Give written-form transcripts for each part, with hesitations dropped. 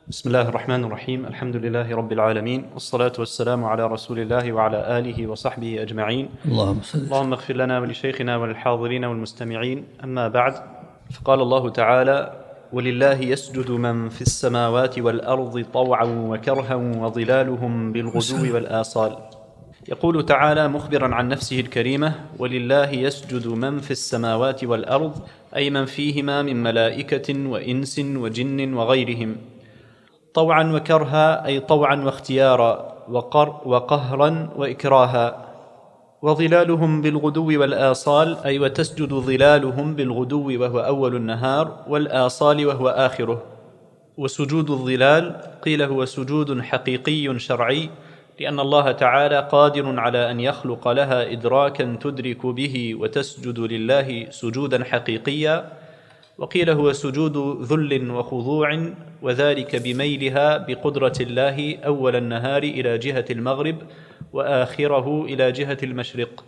بسم الله الرحمن الرحيم. الحمد لله رب العالمين، والصلاة والسلام على رسول الله وعلى آله وصحبه أجمعين. اللهم اغفر لنا ولشيخنا وللحاضرين والمستمعين. أما بعد، فقال الله تعالى: ولله يسجد من في السماوات والأرض طوعا وكرها وظلالهم بالغدو والآصال. يقول تعالى مخبرا عن نفسه الكريمة: ولله يسجد من في السماوات والأرض، أي من فيهما من ملائكة وإنس وجن وغيرهم، طوعا وكرها، أي طوعا واختيارا، وقهرا وإكراها. وظلالهم بالغدو والآصال، أي وتسجد ظلالهم بالغدو وهو أول النهار، والآصال وهو آخره. وسجود الظلال قيل هو سجود حقيقي شرعي، لأن الله تعالى قادر على أن يخلق لها إدراكا تدرك به وتسجد لله سجودا حقيقيا. وقيل هو سجود ذل وخضوع، وذلك بميلها بقدرة الله أول النهار إلى جهة المغرب وآخره إلى جهة المشرق.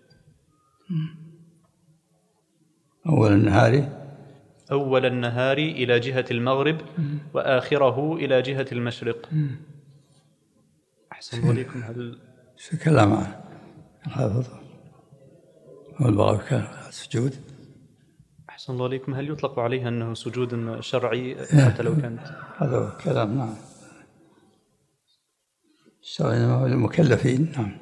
أول النهار إلى جهة المغرب وآخره إلى جهة المشرق. أحسن عليكم. هل كلام عن الحافظ والبغوي كان السجود؟ أحسن الله عليكم. هل يطلق عليها أنه سجود شرعي حتى لو كانت؟ هذا هو الكلام. نعم، الشرعي المكلفين. نعم.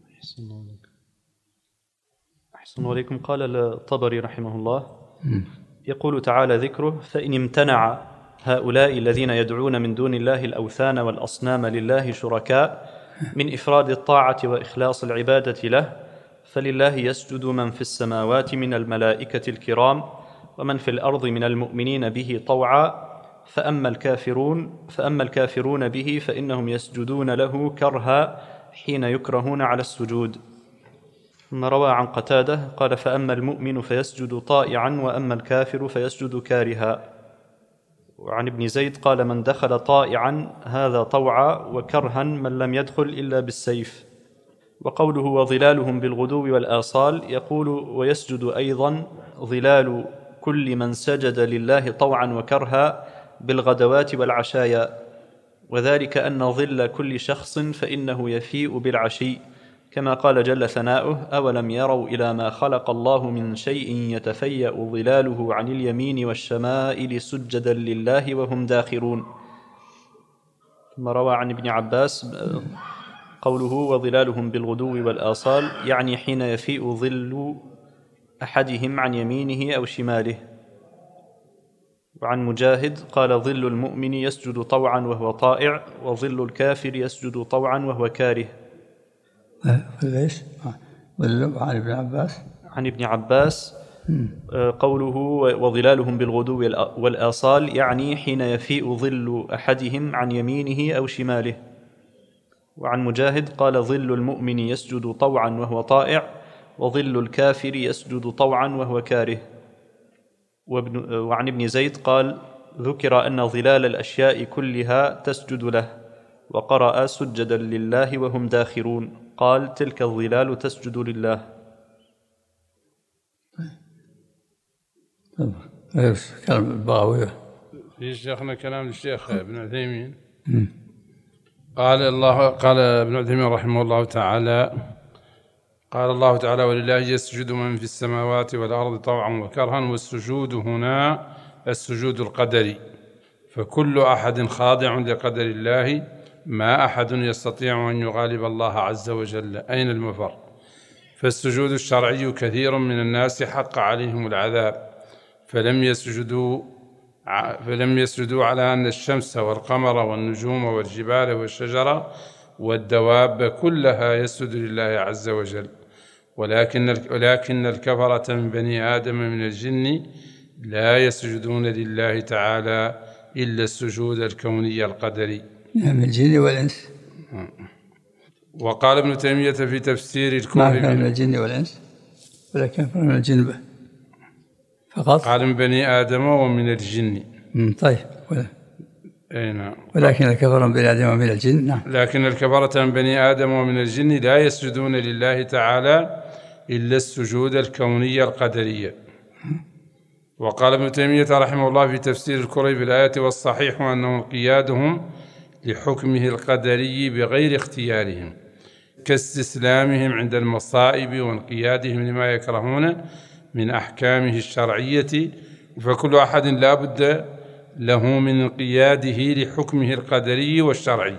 أحسن الله عليكم. قال الطبري رحمه الله: يقول تعالى ذكره: فإن امتنع هؤلاء الذين يدعون من دون الله الأوثان والأصنام لله شركاء من إفراد الطاعة وإخلاص العبادة له، فلله يسجد من في السماوات من الملائكة الكرام ومن في الأرض من المؤمنين به طوعا. فأما الكافرون به فإنهم يسجدون له كرها حين يكرهون على السجود. ثم روى عن قتادة قال: فأما المؤمن فيسجد طائعا، وأما الكافر فيسجد كارها. وعن ابن زيد قال: من دخل طائعا هذا طوعا، وكرها من لم يدخل إلا بالسيف. وقوله وظلالهم بالغدو والآصال، يقول: ويسجد أيضا ظلال كل من سجد لله طوعا وكرها بالغدوات والعشايا، وذلك أن ظل كل شخص فإنه يفيء بالعشي، كما قال جل ثناؤه: أولم يروا إلى ما خلق الله من شيء يتفيأ ظلاله عن اليمين والشمائل سجدا لله وهم داخرون. ثم روى عن ابن عباس قوله وظلالهم بالغدو والآصال، يعني حين يفيء ظل أحدهم عن يمينه أو شماله. وعن مجاهد قال: ظل المؤمن يسجد طوعا وهو طائع، وظل الكافر يسجد طوعا وهو كاره. ليش؟ عن ابن عباس قوله وظلالهم بالغدو والآصال، يعني حين يفيء ظل أحدهم عن يمينه أو شماله. وعن مجاهد قال: ظل المؤمن يسجد طوعا وهو طائع، وظل الكافر يسجد طوعا وهو كاره. وعن ابن زيد قال: ذكر أن ظلال الأشياء كلها تسجد له، وقرأ سجدا لله وهم داخرون، قال: تلك الظلال تسجد لله. كلام البغوي. في شيخنا كلام الشيخ ابن عثيمين. قال ابن عثيمين رحمه الله تعالى: قال الله تعالى: ولله يسجد من في السماوات والأرض طوعا وكرها. والسجود هنا السجود القدري، فكل أحد خاضع لقدر الله، ما أحد يستطيع أن يغالب الله عز وجل. أين المفر؟ فالسجود الشرعي كثير من الناس حق عليهم العذاب، فلم يسجدوا على أن الشمس والقمر والنجوم والجبال والشجر والدواب كلها يسجد لله عز وجل، ولكن الكفرة من بني آدم من الجن لا يسجدون لله تعالى إلا السجود الكوني القدري من الجن والإنس. وقال ابن تيمية في تفسير الكفر من الجن والإنس، ولكن من الجن فقط. قال من بني آدم ومن الجن. طيب. نعم. ولكن الكفرة من بني آدم ومن الجن. نعم. لكن الكفرة من بني آدم ومن الجن لا يسجدون لله تعالى إلا السجود الكوني القدري. وقال ابن تيمية رحمه الله في تفسير الكري بالآية والصحيح أنه انقيادهم لحكمه القدري بغير اختيارهم كاستسلامهم عند المصائب وانقيادهم لما يكرهون من أحكامه الشرعية، فكل أحد لا بد له من انقياده لحكمه القدري والشرعي.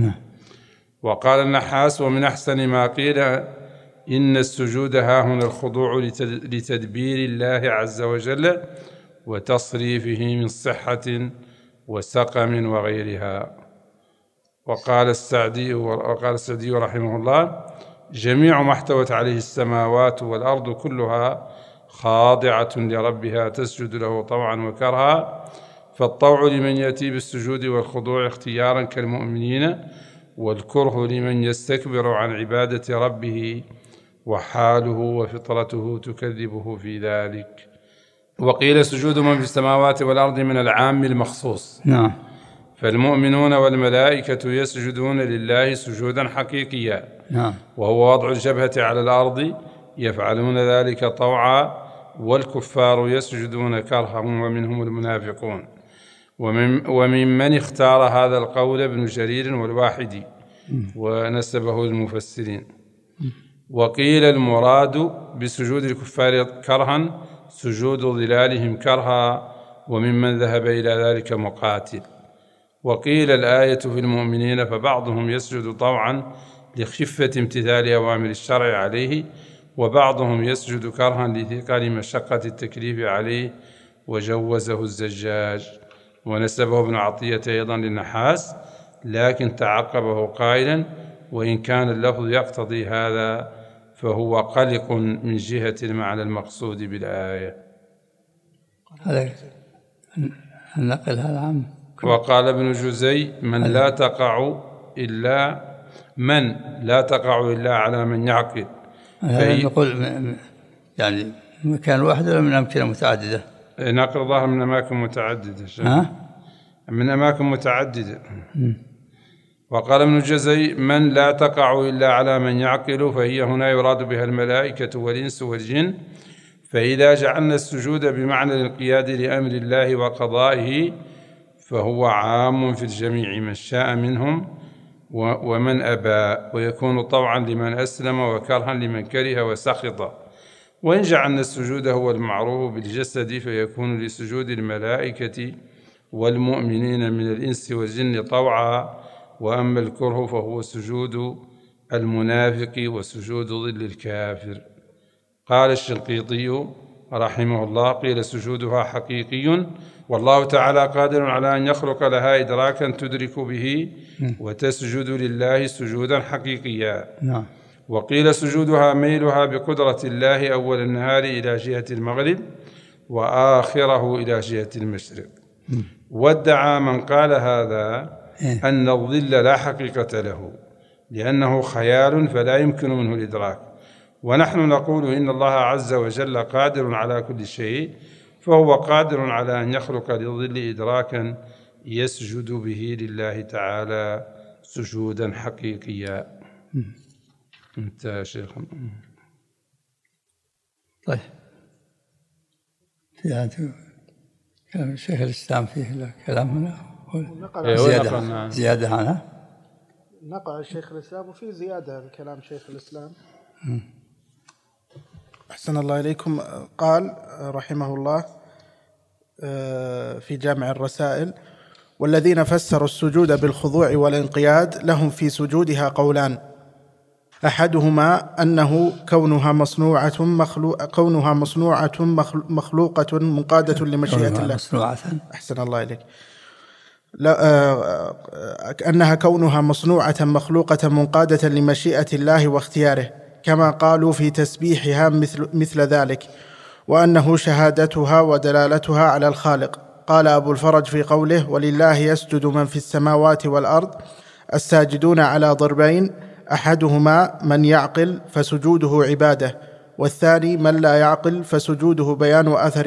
وقال النحاس: ومن أحسن ما قيل إن السجود هاهنا الخضوع لتدبير الله عز وجل وتصريفه من صحة وسقم وغيرها. وقال السعدي رحمه الله: جميع ما احتوت عليه السماوات والأرض كلها خاضعة لربها تسجد له طوعا وكرها، فالطوع لمن يأتي بالسجود والخضوع اختيارا كالمؤمنين، والكره لمن يستكبر عن عبادة ربه وحاله وفطرته تكذبه في ذلك. وقيل سجود من في السماوات والأرض من العام المخصوص. نعم. فالمؤمنون والملائكة يسجدون لله سجودا حقيقيا. نعم. وهو وضع الجبهة على الأرض، يفعلون ذلك طوعا، والكفار يسجدون كرها ومنهم المنافقون. وممن اختار هذا القول ابن جرير والواحدي ونسبه للمفسرين. وقيل المراد بسجود الكفار كرها سجود ظلالهم كرها، وممن ذهب إلى ذلك مقاتل. وقيل الآية في المؤمنين، فبعضهم يسجد طوعا لخفة امتثال أوامر الشرع عليه، وبعضهم يسجد كرها لثقل مشقة التكليف عليه، وجوزه الزجاج. ونسبه ابن عطية أيضا للنحاس، لكن تعقبه قائلا: وإن كان اللفظ يقتضي هذا فهو قلق من جهة المعنى المقصود بالآية. هذا النقل هذا عام. وقال ابن جزي: من لا تقع إلا على من يعقل. نقول يعني مكان واحد ولا من أمكنة متعددة؟ نقل ظاهر من أماكن متعددة. من أماكن متعددة. وقال ابن جزي: من لا تقع إلا على من يعقل، فهي هنا يراد بها الملائكة والإنس والجن. فإذا جعلنا السجود بمعنى الانقياد لأمر الله وقضائه فهو عام في الجميع، من شاء منهم ومن أبى، ويكون طوعا لمن أسلم وكرها لمن كره وسخط. وإن جعلنا السجود هو المعروف بالجسد فيكون لسجود الملائكة والمؤمنين من الإنس والجن طوعا، وأما الكره فهو سجود المنافق وسجود ظل الكافر. قال الشنقيطي رحمه الله: قيل سجودها حقيقي، والله تعالى قادر على أن يخلق لها إدراكا تدرك به وتسجد لله سجودا حقيقيا. وقيل سجودها ميلها بقدرة الله أول النهار إلى جهة المغرب وآخره إلى جهة المشرق. وادعى من قال هذا أن الظل لا حقيقة له لأنه خيال فلا يمكن منه الإدراك، ونحن نقول إن الله عز وجل قادر على كل شيء، فهو قادر على أن يخلق للظل إدراكا يسجد به لله تعالى سجودا حقيقيا. أنت يا شيخ. طيب، في كلام الشيخ الإسلام فيه كلام هنا زيادة عنها. نقع الشيخ الإسلام وفي زيادة كلام شيخ الإسلام. أحسن الله إليكم. قال رحمه الله في جامع الرسائل: والذين فسروا السجود بالخضوع والانقياد لهم في سجودها قولان: أحدهما أنه كونها مخلوقة منقادة لمشيئة الله. أحسن الله إليك. أنها كونها مصنوعة مخلوقة منقادة لمشيئة الله واختياره، كما قالوا في تسبيحها مثل ذلك، وأنه شهادتها ودلالتها على الخالق. قال أبو الفرج في قوله: ولله يسجد من في السماوات والأرض، الساجدون على ضربين: أحدهما من يعقل فسجوده عبادة، والثاني من لا يعقل فسجوده بيان أثر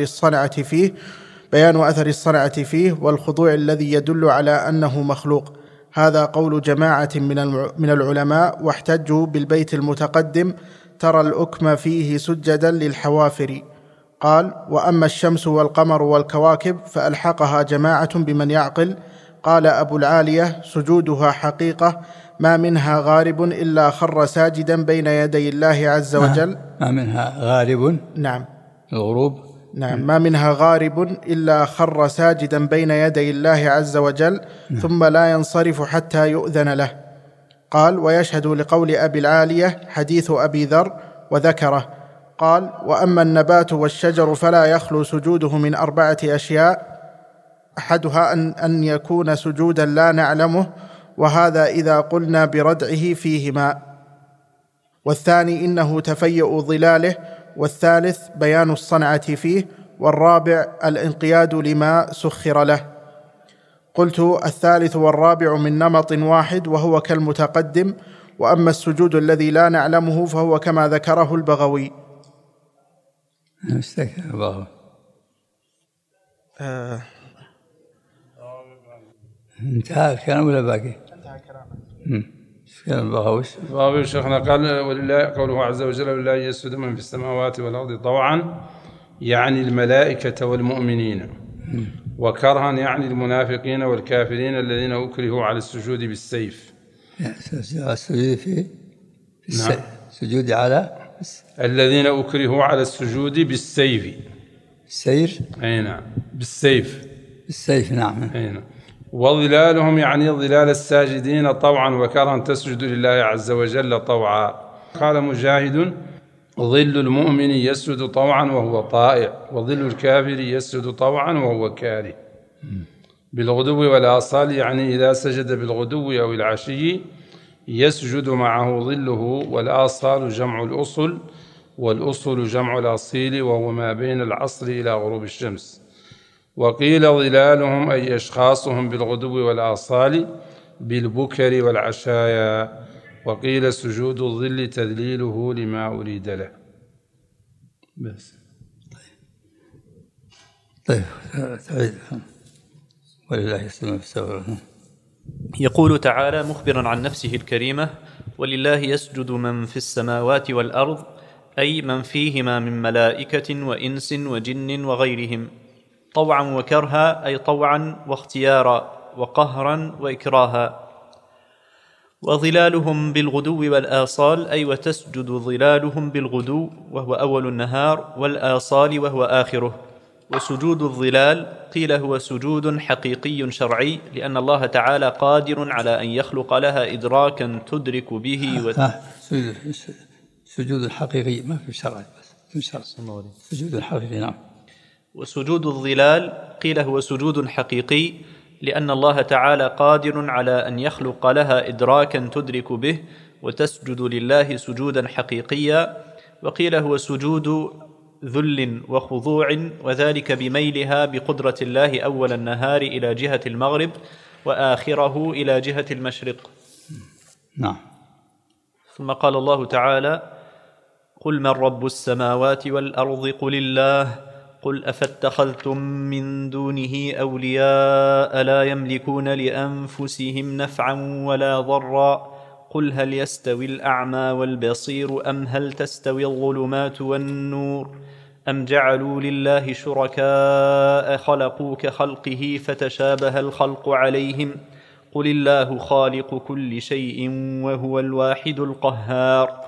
الصنعة فيه والخضوع الذي يدل على أنه مخلوق. هذا قول جماعة من العلماء، واحتجوا بالبيت المتقدم: ترى الأكم فيه سجدا للحوافر. قال: وأما الشمس والقمر والكواكب فألحقها جماعة بمن يعقل. قال أبو العالية: سجودها حقيقة، ما منها غارب إلا خر ساجدا بين يدي الله عز وجل. ما منها غارب، نعم، الغروب، نعم، ما منها غارب إلا خر ساجدا بين يدي الله عز وجل، ثم لا ينصرف حتى يؤذن له. قال: ويشهد لقول أبي العالية حديث أبي ذر وذكره. قال: وأما النبات والشجر فلا يخلو سجوده من 4 أشياء، أحدها أن يكون سجودا لا نعلمه، وهذا إذا قلنا بردعه فيهما، والثاني إنه تفيؤ ظلاله، والثالث بيان الصنعة فيه، والرابع الانقياد لما سخر له. قلت: الثالث والرابع من نمط واحد وهو كالمتقدم، وأما السجود الذي لا نعلمه فهو كما ذكره البغوي. انتهى الكلام ولا باقي؟ انتهى كلام البغوي. شيخنا قال: ولله قوله عز وجل: ولله يسجد من في السماوات والأرض طوعا، يعني الملائكة والمؤمنين، وكرها يعني المنافقين والكافرين الذين أكرهوا على السجود بالسيف. السجود في السجود على الذين أكرهوا على السجود بالسيف. السير، أي نعم، بالسيف. بالسيف، نعم. أي نعم. وظلالهم يعني ظلال الساجدين طوعا وكرها تسجد لله عز وجل طوعا. قال مجاهد: ظل المؤمن يسجد طوعا وهو طائع، وظل الكافر يسجد طوعا وهو كاره. بالغدو والآصال يعني إذا سجد بالغدو أو العشي يسجد معه ظله، والآصال جمع الأصل، والأصل جمع الأصيل، وهو ما بين العصر إلى غروب الشمس. وقيل ظلالهم أي أشخاصهم بالغدو والآصال بالبكر والعشايا. وقيل سجود الظل تذليله لما أريد له. بس. طيب تعيد. ولله يسلم في السور. يقول تعالى مخبرا عن نفسه الكريمة: ولله يسجد من في السماوات والأرض، أي من فيهما من ملائكة وإنس وجن وغيرهم، طوعا وكرها، أي طوعا واختيارا وقهرا وإكراها. وظلالهم بالغدو والآصال، أي وتسجد ظلالهم بالغدو وهو أول النهار، والآصال وهو آخره. وسجود الظلال قيل هو سجود حقيقي شرعي، لأن الله تعالى قادر على أن يخلق لها إدراكا تدرك به سجود الحقيقي، ما في شرع، بس في شرع سجود الحقيقي. نعم. وسجود الظلال قيل هو سجود حقيقي، لأن الله تعالى قادر على أن يخلق لها إدراكا تدرك به وتسجد لله سجودا حقيقيا. وقيل هو سجود ذل وخضوع، وذلك بميلها بقدرة الله أول النهار إلى جهة المغرب وآخره إلى جهة المشرق. نعم. ثم قال الله تعالى: قل من رب السماوات والأرض قل الله، قل أفاتخذتم من دونه أولياء لا يملكون لأنفسهم نفعا ولا ضرا، قل هل يستوي الأعمى والبصير أم هل تستوي الظلمات والنور، أم جعلوا لله شركاء خلقوا كخلقه فتشابه الخلق عليهم، قل الله خالق كل شيء وهو الواحد القهار.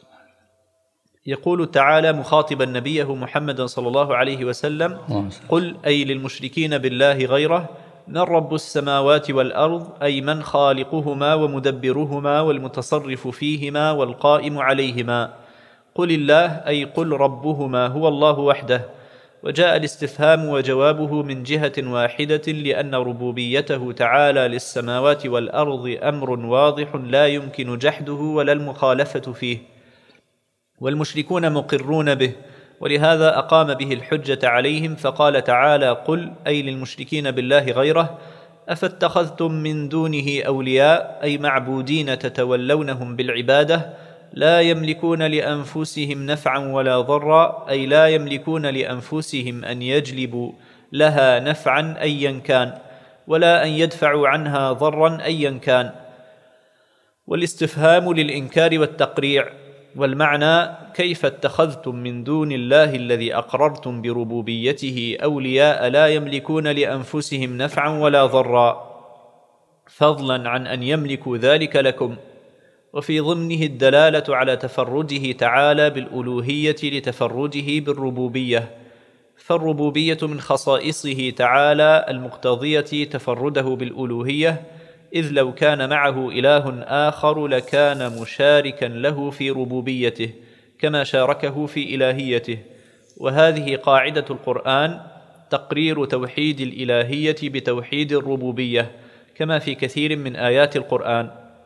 يقول تعالى مخاطبا نبيه محمد صلى الله عليه وسلم: قل أي للمشركين بالله غيره: من رب السماوات والأرض، أي من خالقهما ومدبرهما والمتصرف فيهما والقائم عليهما. قل الله أي قل ربهما هو الله وحده. وجاء الاستفهام وجوابه من جهة واحدة، لأن ربوبيته تعالى للسماوات والأرض أمر واضح لا يمكن جحده ولا المخالفة فيه، والمشركون مقرون به، ولهذا أقام به الحجة عليهم، فقال تعالى: قل أي للمشركين بالله غيره: أفاتخذتم من دونه أولياء، أي معبودين تتولونهم بالعبادة، لا يملكون لأنفسهم نفعا ولا ضرا، أي لا يملكون لأنفسهم أن يجلبوا لها نفعا أيا كان، ولا أن يدفعوا عنها ضرا أيا كان. والاستفهام للإنكار والتقريع، والمعنى: كيف اتخذتم من دون الله الذي أقررتم بربوبيته أولياء لا يملكون لأنفسهم نفعا ولا ضرا، فضلا عن أن يملكوا ذلك لكم. وفي ضمنه الدلالة على تفرده تعالى بالألوهية لتفرده بالربوبية، فالربوبية من خصائصه تعالى المقتضية تفرده بالألوهية، إذ لو كان معه إله آخر لكان مشاركا له في ربوبيته كما شاركه في إلهيته. وهذه قاعدة القرآن: تقرير توحيد الإلهية بتوحيد الربوبية، كما في كثير من آيات القرآن.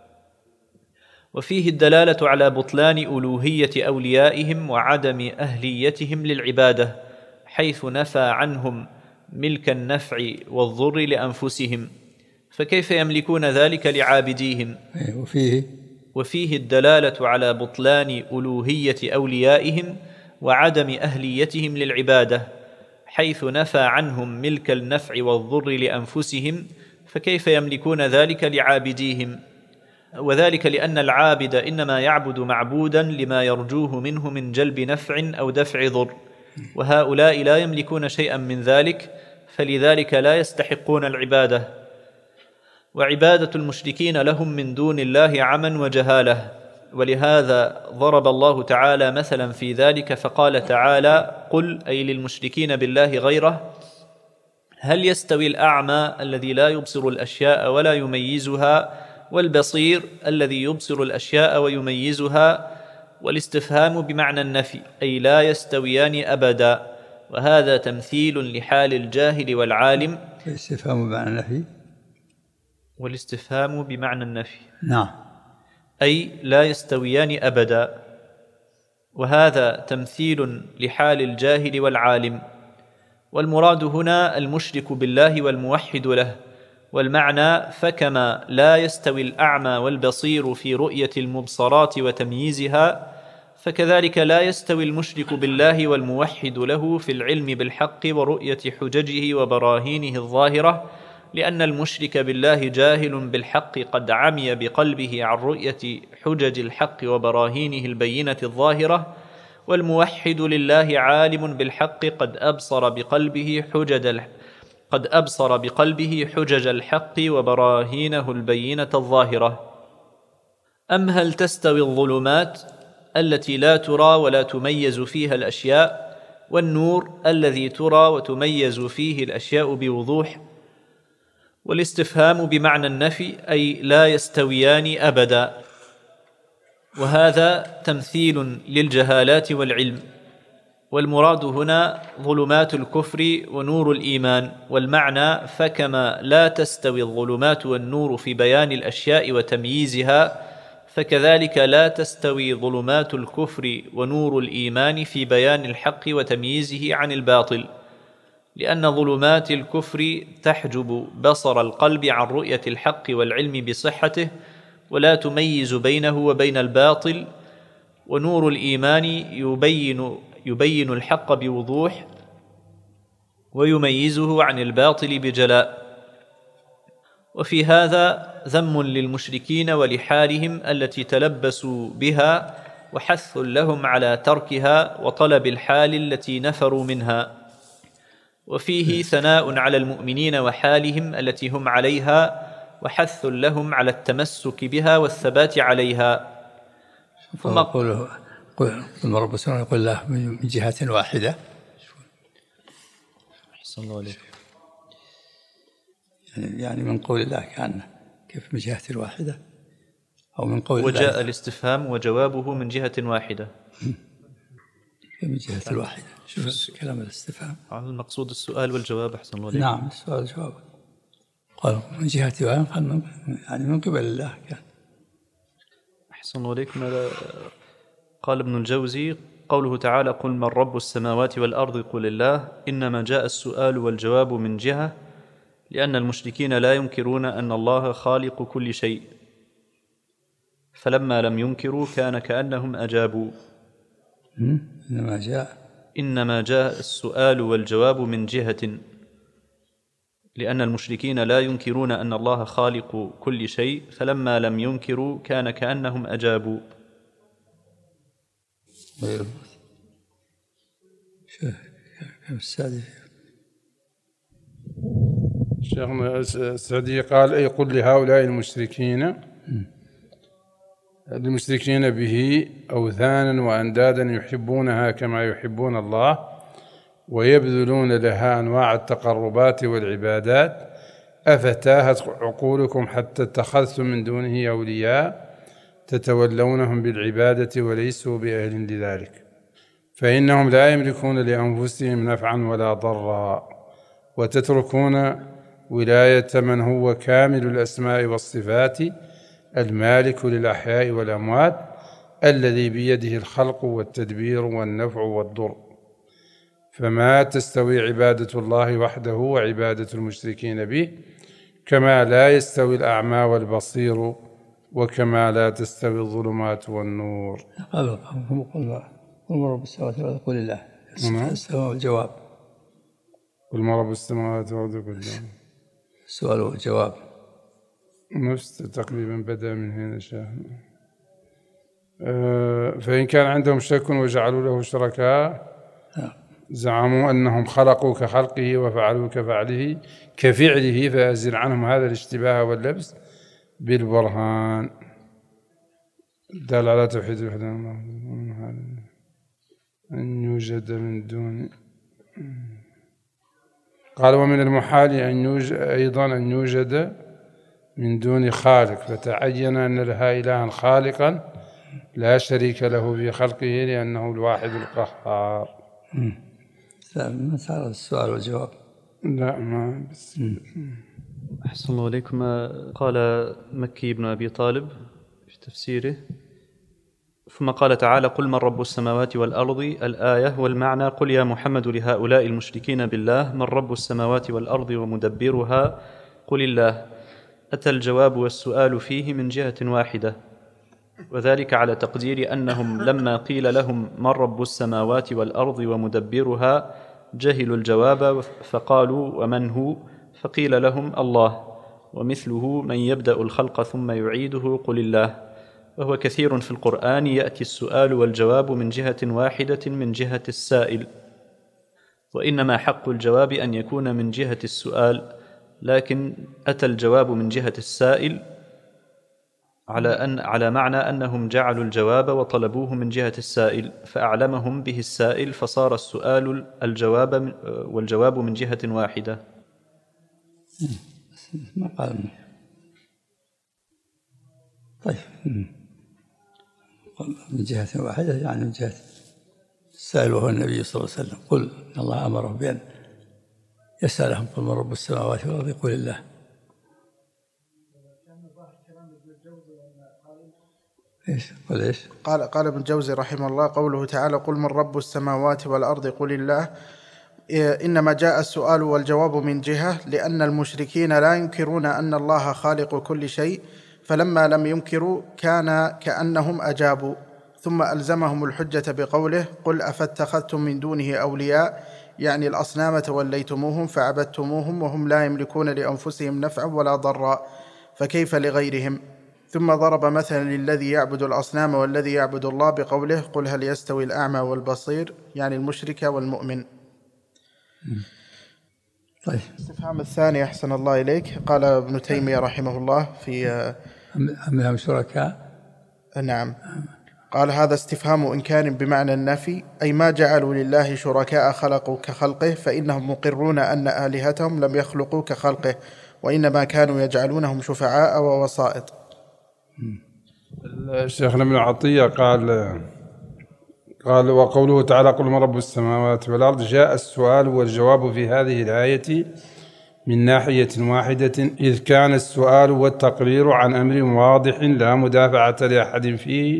وفيه الدلالة على بطلان ألوهية أوليائهم وعدم أهليتهم للعبادة، حيث نفى عنهم ملك النفع والضر لأنفسهم، فكيف يملكون ذلك لعابديهم؟ وفيه الدلالة على بطلان ألوهية أوليائهم وعدم أهليتهم للعبادة، حيث نفى عنهم ملك النفع والضر لأنفسهم، فكيف يملكون ذلك لعابديهم؟ وذلك لأن العابد إنما يعبد معبودا لما يرجوه منه من جلب نفع أو دفع ضر، وهؤلاء لا يملكون شيئا من ذلك، فلذلك لا يستحقون العبادة. وعبادة المشركين لهم من دون الله عمى وجهالة، ولهذا ضرب الله تعالى مثلا في ذلك فقال تعالى: قل أي للمشركين بالله غيره هل يستوي الأعمى الذي لا يبصر الأشياء ولا يميزها والبصير الذي يبصر الأشياء ويميزها؟ والاستفهام بمعنى النفي، أي لا يستويان أبدا، وهذا تمثيل لحال الجاهل والعالم. الاستفهام بمعنى النفي، والاستفهام بمعنى النفي، نعم، أي لا يستويان أبدا، وهذا تمثيل لحال الجاهل والعالم. والمراد هنا المشرك بالله والموحد له، والمعنى: فكما لا يستوي الأعمى والبصير في رؤية المبصرات وتمييزها، فكذلك لا يستوي المشرك بالله والموحد له في العلم بالحق ورؤية حججه وبراهينه الظاهرة، لأن المشرك بالله جاهل بالحق قد عمي بقلبه عن رؤية حجج الحق وبراهينه البينة الظاهرة، والموحد لله عالم بالحق قد أبصر بقلبه حجج الحق وبراهينه البينة الظاهرة. أم هل تستوي الظلمات التي لا ترى ولا تميز فيها الأشياء والنور الذي ترى وتميز فيه الأشياء بوضوح؟ والاستفهام بمعنى النفي، أي لا يستويان أبدا، وهذا تمثيل للجهالات والعلم. والمراد هنا ظلمات الكفر ونور الإيمان، والمعنى: فكما لا تستوي الظلمات والنور في بيان الأشياء وتمييزها، فكذلك لا تستوي ظلمات الكفر ونور الإيمان في بيان الحق وتمييزه عن الباطل، لأن ظلمات الكفر تحجب بصر القلب عن رؤية الحق والعلم بصحته، ولا تميز بينه وبين الباطل، ونور الإيمان يبين الحق بوضوح ويميزه عن الباطل بجلاء. وفي هذا ذم للمشركين ولحالهم التي تلبسوا بها، وحث لهم على تركها وطلب الحال التي نفروا منها. وفيه ثناء على المؤمنين وحالهم التي هم عليها، وحث لهم على التمسك بها والثبات عليها. ثم قل رب السماء يقول الله من جهة واحدة. أحسن الله عليك. يعني من قول الله كأنه كيف من جهة واحدة، أو من قول وجاء الله الاستفهام وجوابه من جهة واحدة. من جهة واحدة. شوف كلام الاستفهام، المقصود السؤال والجواب. أحسن الله عليك. نعم، السؤال والجواب. قال من جهة واحدة، قال يعني من قبل الله كان. أحسن الله عليك. قال ابن الجوزي: قوله تعالى: قل من رب السماوات والأرض قل الله، إنما جاء السؤال والجواب من جهة، لأن المشركين لا ينكرون أن الله خالق كل شيء، فلما لم ينكروا كان كأنهم أجابوا. إنما جاء السؤال والجواب من جهة، لأن المشركين لا ينكرون أن الله خالق كل شيء، فلما لم ينكروا كان كأنهم أجابوا. غير كم السادس. شيخنا السعدي قال يقول لهؤلاء المشركين به أوثانا وأندادا يحبونها كما يحبون الله ويبذلون لها أنواع التقربات والعبادات، أفتاهت عقولكم حتى اتخذتم من دونه أولياء تتولونهم بالعبادة وليسوا بأهل لذلك، فإنهم لا يملكون لأنفسهم نفعا ولا ضرا، وتتركون ولاية من هو كامل الأسماء والصفات المالك للأحياء والأموات الذي بيده الخلق والتدبير والنفع والضر، فما تستوي عبادة الله وحده وعبادة المشركين به، كما لا يستوي الأعمى والبصير، وكما لا تستوي الظلمات والنور. قل رب السماوات والأرض قل الله. السؤال والجواب. قل ما رب السماوات والأرض قل الله. السؤال والجواب نفس تقريبا بدأ من هنا شاهد. فإن كان عندهم شك وجعلوا له شركاء زعموا أنهم خلقوا كخلقه وفعلوا كفعله، فأزل عنهم هذا الاشتباه واللبس بالبرهان دال على توحيد الوحدة أن يوجد من دون. قال ومن المحال أن يوجد من دون خالق، فتعين أن لها إلها خالقا لا شريك له في خلقه لأنه الواحد القهار. ما صار السؤال والجواب؟ لا ما بس. أحسن الله إليكم. قال مكي بن أبي طالب في تفسيره: ثم قال تعالى: قل من رب السماوات والأرض، الآية والمعنى: قل يا محمد لهؤلاء المشركين بالله من رب السماوات والأرض ومدبرها قل الله. أتى الجواب والسؤال فيه من جهة واحدة، وذلك على تقدير أنهم لما قيل لهم من رب السماوات والأرض ومدبرها جهلوا الجواب فقالوا ومن هو؟ فقيل لهم الله، ومثله من يبدأ الخلق ثم يعيده قل الله. وهو كثير في القرآن يأتي السؤال والجواب من جهة واحدة من جهة السائل، وإنما حق الجواب أن يكون من جهة السؤال، لكن أتى الجواب من جهة السائل على معنى أنهم جعلوا الجواب وطلبوه من جهة السائل فأعلمهم به السائل، فصار السؤال والجواب من جهة واحدة. ما قال. طيب من جهة واحدة يعني من جهة السائل وهو النبي صلى الله عليه وسلم. قل إن الله أمره بأن يسألهم قل من رب السماوات والأرض قل الله. إيش؟ قال ابن الجوزي رحمه الله: قوله تعالى قل من رب السماوات والأرض قل الله، إنما جاء السؤال والجواب من جهة، لأن المشركين لا ينكرون أن الله خالق كل شيء، فلما لم ينكروا كان كأنهم أجابوا، ثم ألزمهم الحجة بقوله قل أفاتخذتم من دونه أولياء، يعني الأصنام توليتموهم فعبدتموهم وهم لا يملكون لأنفسهم نفعا ولا ضرا، فكيف لغيرهم؟ ثم ضرب مثلا للذي يعبد الأصنام والذي يعبد الله بقوله قل هل يستوي الأعمى والبصير، يعني المشرك والمؤمن. طيب. الاستفهام الثاني أحسن الله إليك، قال ابن تيمية رحمه الله في أم شركاء. نعم، قال هذا استفهام إنكار بمعنى النفي، أي ما جعلوا لله شركاء خلقوا كخلقه، فإنهم مقرون أن آلهتهم لم يخلقوا كخلقه، وإنما كانوا يجعلونهم شفعاء ووسائط. الشيخ ابن عطية قال وقوله تعالى قل من رب السماوات والأرض، جاء السؤال والجواب في هذه الآية من ناحية واحدة، إذ كان السؤال والتقرير عن أمر واضح لا مدافعة لأحد فيه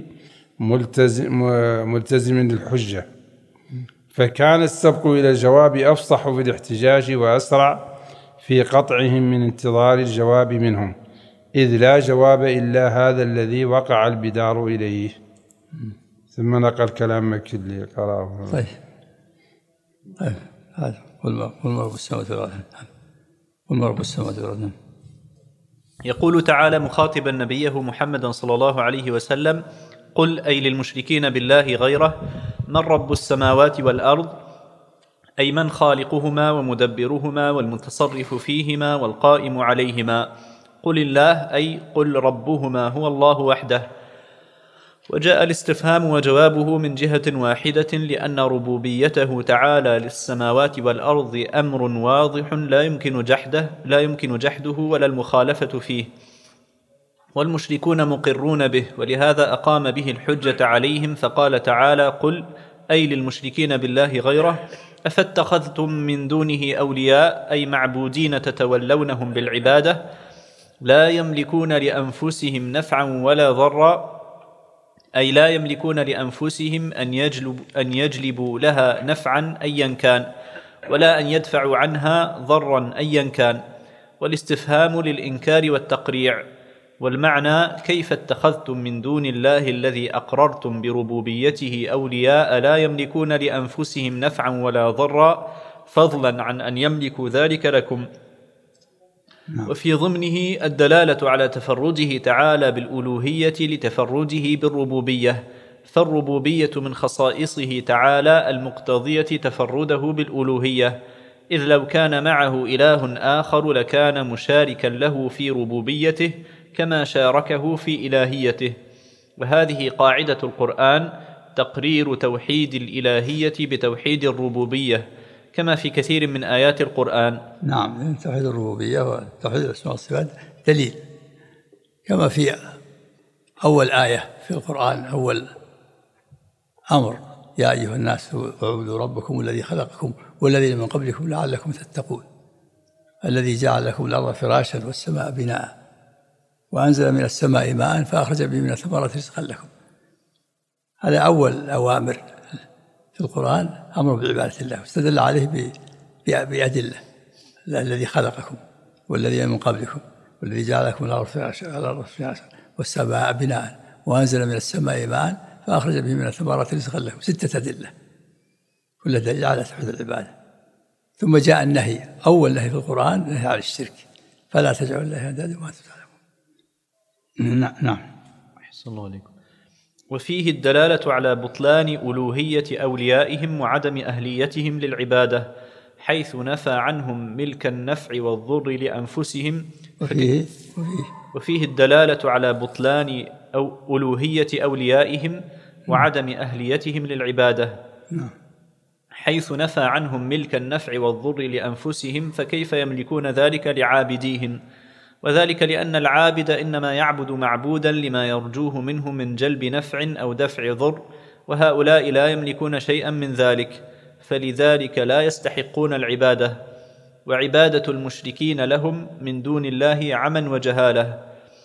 ملتزم للحجة، فكان السبق إلى الجواب أفصح في الاحتجاج وأسرع في قطعهم من انتظار الجواب منهم، إذ لا جواب إلا هذا الذي وقع البدار إليه. ثم نقل كلام مكي اللي قرأه. طيب هذا قل من رب السماوات والأرض. قل من رب السماوات والأرض. يقول تعالى مخاطبا نبيه محمدا صلى الله عليه وسلم: قل أي للمشركين بالله غيره من رب السماوات والأرض، أي من خالقهما ومدبرهما والمتصرف فيهما والقائم عليهما. قل الله أي قل ربهما هو الله وحده. وجاء الاستفهام وجوابه من جهة واحدة، لأن ربوبيته تعالى للسماوات والأرض أمر واضح لا يمكن جحده ولا المخالفة فيه، والمشركون مقرون به، ولهذا أقام به الحجة عليهم، فقال تعالى قل أي للمشركين بالله غيره أفاتخذتم من دونه أولياء، أي معبودين تتولونهم بالعبادة لا يملكون لأنفسهم نفعا ولا ضرا، أي لا يملكون لأنفسهم أن يجلبوا لها نفعا أيا كان، ولا أن يدفعوا عنها ضرا أيا كان. والاستفهام للإنكار والتقريع، والمعنى كيف اتخذتم من دون الله الذي أقررتم بربوبيته أولياء لا يملكون لأنفسهم نفعا ولا ضرا، فضلا عن أن يملكوا ذلك لكم. وفي ضمنه الدلالة على تفرده تعالى بالألوهية لتفرده بالربوبية، فالربوبية من خصائصه تعالى المقتضية تفرده بالألوهية، إذ لو كان معه إله آخر لكان مشاركا له في ربوبيته كما شاركه في إلهيته. وهذه قاعدة القرآن، تقرير توحيد الإلهية بتوحيد الربوبية، كما في كثير من آيات القرآن. نعم، توحيد الربوبية وتوحيد الأسماء والصفات دليل، كما في أول آية في القرآن، أول أمر يا أيها الناس اعبدوا ربكم الذي خلقكم والذين من قبلكم لعلكم تتقون، الذي جعل لكم الأرض فراشا والسماء بناء وأنزل من السماء ماء فأخرج به من الثمرات رزقا لكم. هذا أول أوامر في القرآن، أمر بعبادة الله، واستدل عليه بأدلة، الذي خلقكم والذين من قبلكم والذي جعل لكم الأرض فراشا والسماء بناء وأنزل من السماء ماء فأخرج به من الثمرات رزقا لكم. 6 أدلة كل دليل على توحيد العبادة. ثم جاء النهي، أول نهي في القرآن نهي عن الشرك، فلا تجعلوا لله أندادا وأنتم تعلمون. نعم. أحسن الله عليكم. وفيه الدلالة على بطلان ألوهية أوليائهم وعدم أهليتهم للعبادة، حيث نفى عنهم ملك النفع والضر لأنفسهم. وفيه الدلالة على بطلان ألوهية أوليائهم وعدم أهليتهم للعبادة، حيث نفى عنهم ملك النفع والضر لأنفسهم، فكيف يملكون ذلك لعابديهم؟ وذلك لأن العابد إنما يعبد معبودا لما يرجوه منه من جلب نفع أو دفع ضر، وهؤلاء لا يملكون شيئا من ذلك، فلذلك لا يستحقون العبادة. وعبادة المشركين لهم من دون الله عمى وجهالة.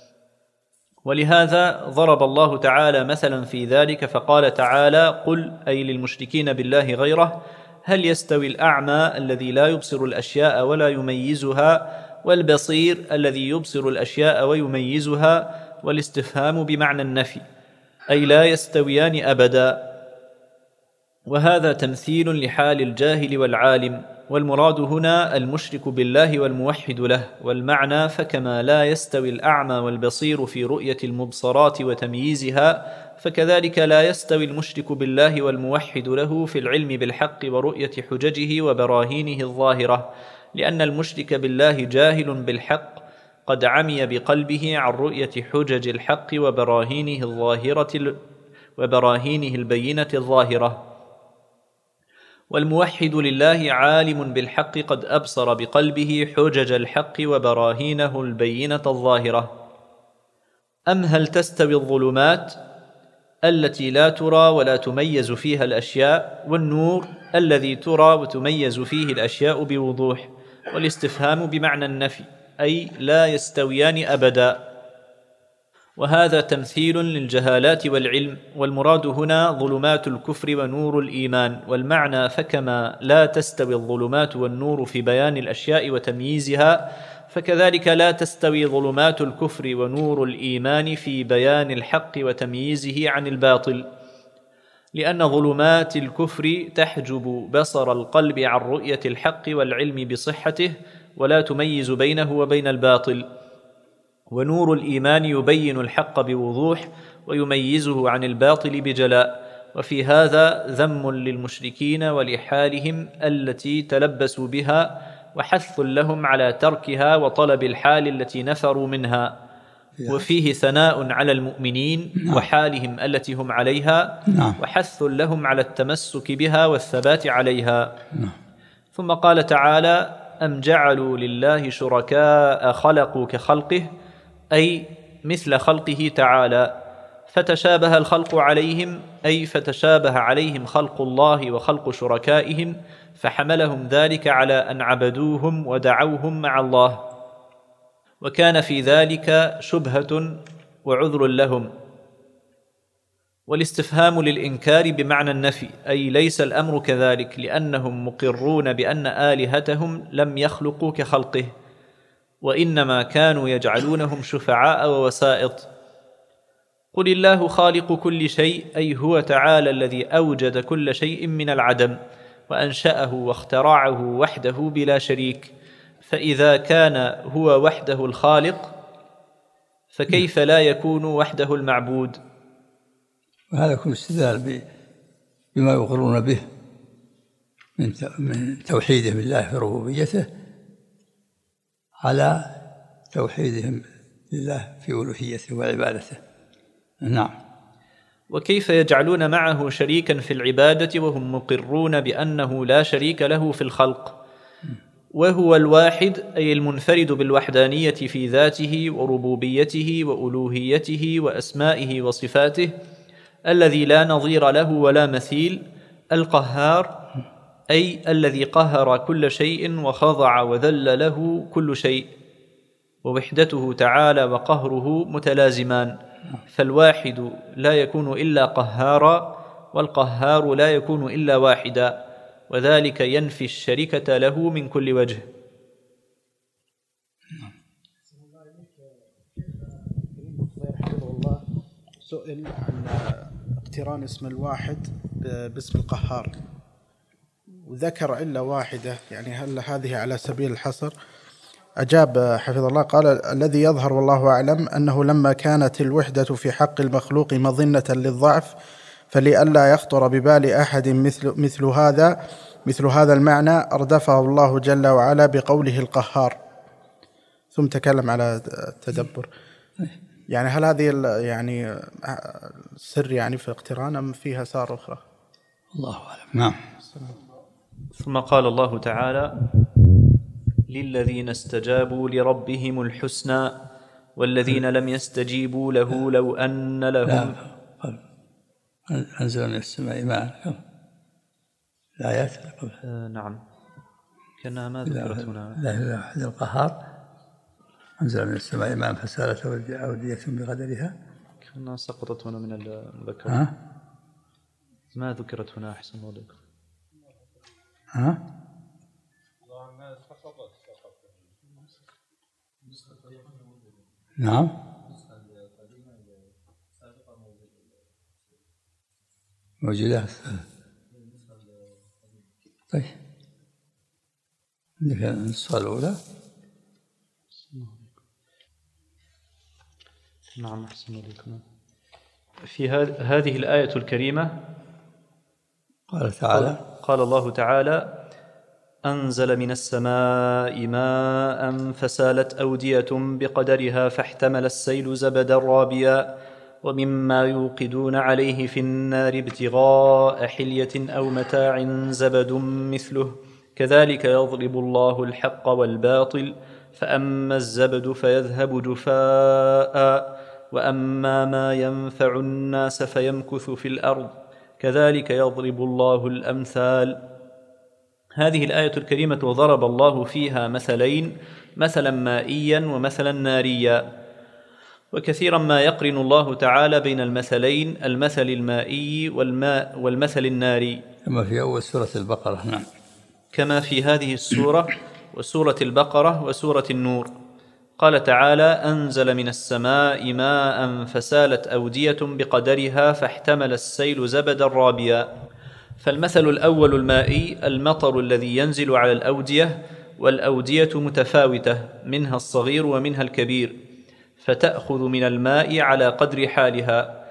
ولهذا ضرب الله تعالى مثلا في ذلك، فقال تعالى قل أي للمشركين بالله غيره هل يستوي الأعمى الذي لا يبصر الأشياء ولا يميزها والبصير الذي يبصر الأشياء ويميزها؟ والاستفهام بمعنى النفي، أي لا يستويان أبدا. وهذا تمثيل لحال الجاهل والعالم، والمراد هنا المشرك بالله والموحد له. والمعنى فكما لا يستوي الأعمى والبصير في رؤية المبصرات وتمييزها، فكذلك لا يستوي المشرك بالله والموحد له في العلم بالحق ورؤية حججه وبراهينه الظاهرة، لأن المشرك بالله جاهل بالحق قد عمي بقلبه عن رؤية حجج الحق وبراهينه الظاهرة وبراهينه البينة الظاهرة. والموحد لله عالم بالحق قد أبصر بقلبه حجج الحق وبراهينه البينة الظاهرة. أم هل تستوي الظلمات التي لا ترى ولا تميز فيها الأشياء والنور الذي ترى وتميز فيه الأشياء بوضوح؟ والاستفهام بمعنى النفي، أي لا يستويان أبدا. وهذا تمثيل للجهالات والعلم، والمراد هنا ظلمات الكفر ونور الإيمان. والمعنى فكما لا تستوي الظلمات والنور في بيان الأشياء وتمييزها، فكذلك لا تستوي ظلمات الكفر ونور الإيمان في بيان الحق وتمييزه عن الباطل، لأن ظلمات الكفر تحجب بصر القلب عن رؤية الحق والعلم بصحته، ولا تميز بينه وبين الباطل. ونور الإيمان يبين الحق بوضوح ويميزه عن الباطل بجلاء. وفي هذا ذم للمشركين ولحالهم التي تلبسوا بها، وحث لهم على تركها وطلب الحال التي نفروا منها. وفيه ثناء على المؤمنين وحالهم التي هم عليها، وحث لهم على التمسك بها والثبات عليها. ثم قال تعالى: أم جعلوا لله شركاء خلقوا كخلقه، أي مثل خلقه تعالى، فتشابه الخلق عليهم، أي فتشابه عليهم خلق الله وخلق شركائهم، فحملهم ذلك على أن عبدوهم ودعوهم مع الله، وكان في ذلك شبهة وعذر لهم. والاستفهام للإنكار بمعنى النفي، أي ليس الأمر كذلك، لأنهم مقرون بأن آلهتهم لم يخلقوا كخلقه، وإنما كانوا يجعلونهم شفعاء ووسائط. قل الله خالق كل شيء، أي هو تعالى الذي أوجد كل شيء من العدم وأنشأه واخترعه وحده بلا شريك. فإذا كان هو وحده الخالق فكيف لا يكون وحده المعبود؟ وهذا كل استدلال بما يقرون به من توحيده بالله في ربوبيته على توحيدهم لله في ألوهيته وعبادته. نعم. وكيف يجعلون معه شريكا في العبادة وهم مقرون بأنه لا شريك له في الخلق، وهو الواحد، أي المنفرد بالوحدانية في ذاته وربوبيته وألوهيته وأسمائه وصفاته، الذي لا نظير له ولا مثيل، القهار، أي الذي قهر كل شيء وخضع وذل له كل شيء. ووحدته تعالى وقهره متلازمان، فالواحد لا يكون إلا قهارا، والقهار لا يكون إلا واحدا، وذلك ينفي الشركة له من كل وجه. سئل عن اقتران اسم الواحد باسم القهار، وذكر إلا واحدة، يعني هل هذه على سبيل الحصر؟ أجاب حفظ الله قال: الذي يظهر والله أعلم أنه لما كانت الوحدة في حق المخلوق مظنة للضعف، فلئلا يخطر ببال أحد مثل هذا المعنى، أردفه الله جل وعلا بقوله القهار، ثم تكلم على التدبر. يعني هل هذه يعني سر يعني في الاقتران أم فيها سار أخرى؟ الله أعلم. نعم. ثم قال الله تعالى: للذين استجابوا لربهم الحسنى والذين لم يستجيبوا له لو أن لهم. أنزل من السماء ماء. الآيات. نعم، كأنها ما ذكرت هنا. لا أحد القهار أنزل من السماء ماء فسالت أودية بقدرها. كأنها سقطت هنا من المذكرة. ما ذكرت هنا أحسن الله ذكر. نعم. موجودة. طيب، عندك النسخة الأولى. نعم، أحسن عليكم. في هذه الآية الكريمة قال الله تعالى: أنزل من السماء ماء فسالت أودية بقدرها فاحتمل السيل زبدا رابيا ومما يوقدون عليه في النار ابتغاء حلية أو متاع زبد مثله كذلك يضرب الله الحق والباطل فأما الزبد فيذهب جفاء وأما ما ينفع الناس فيمكث في الأرض كذلك يضرب الله الأمثال. هذه الآية الكريمة ضرب الله فيها مثلين، مثلا مائيا ومثلا ناريا، وكثيرا ما يقرن الله تعالى بين المثلين، المثل المائي والمثل الناري، كما في أول سورة البقرة. نعم. كما في هذه السورة وسورة البقرة وسورة النور. قال تعالى: أنزل من السماء ماء فسالت أودية بقدرها فاحتمل السيل زبدا رابيا. فالمثل الأول المائي المطر الذي ينزل على الأودية، والأودية متفاوتة، منها الصغير ومنها الكبير، فتأخذ من الماء على قدر حالها،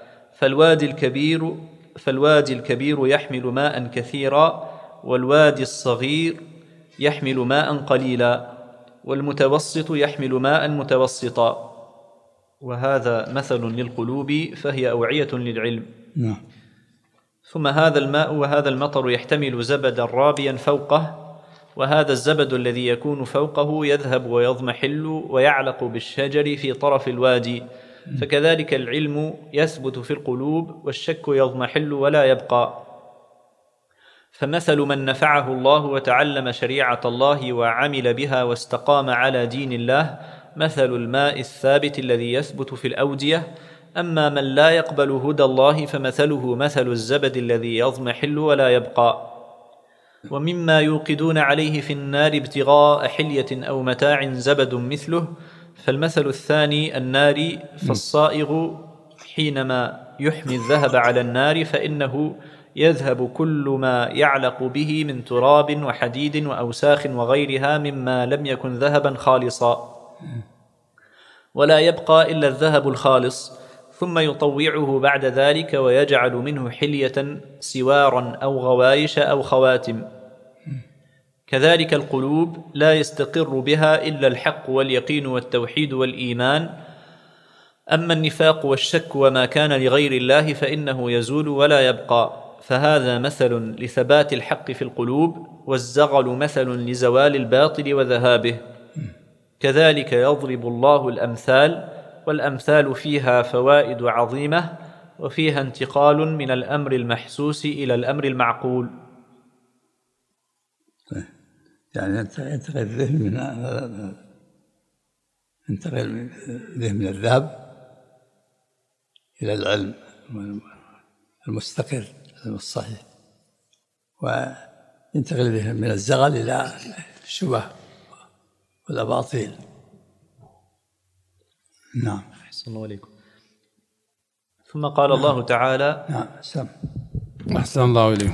فالوادي الكبير يحمل ماء كثيرا، والوادي الصغير يحمل ماء قليلا، والمتوسط يحمل ماء متوسطا. وهذا مثل للقلوب فهي أوعية للعلم. ثم هذا الماء وهذا المطر يحتمل زبدا رابيا فوقه، وهذا الزبد الذي يكون فوقه يذهب ويضمحل ويعلق بالشجر في طرف الوادي، فكذلك العلم يثبت في القلوب والشك يضمحل ولا يبقى. فمثل من نفعه الله وتعلم شريعة الله وعمل بها واستقام على دين الله مثل الماء الثابت الذي يثبت في الأودية. أما من لا يقبل هدى الله فمثله مثل الزبد الذي يضمحل ولا يبقى. ومما يوقدون عليه في النار ابتغاء حلية أو متاع زبد مثله، فالمثل الثاني النار، فالصائغ حينما يحمي الذهب على النار فإنه يذهب كل ما يعلق به من تراب وحديد وأوساخ وغيرها مما لم يكن ذهبا خالصا، ولا يبقى إلا الذهب الخالص، ثم يطوعه بعد ذلك ويجعل منه حلية سوارا أو غوايش أو خواتم. كذلك القلوب لا يستقر بها إلا الحق واليقين والتوحيد والإيمان. أما النفاق والشك وما كان لغير الله فإنه يزول ولا يبقى، فهذا مثل لثبات الحق في القلوب، والزغل مثل لزوال الباطل وذهابه. كذلك يضرب الله الأمثال، والأمثال فيها فوائد عظيمة، وفيها انتقال من الأمر المحسوس إلى الأمر المعقول. يعني ينتقل الذهن من الذهب إلى العلم المستقر الصحيح، وينتقل الذهن من الزغل إلى الشبه والأباطيل. نعم. أحسن الله عليكم. ثم قال الله تعالى: نعم. أحسن الله إليكم.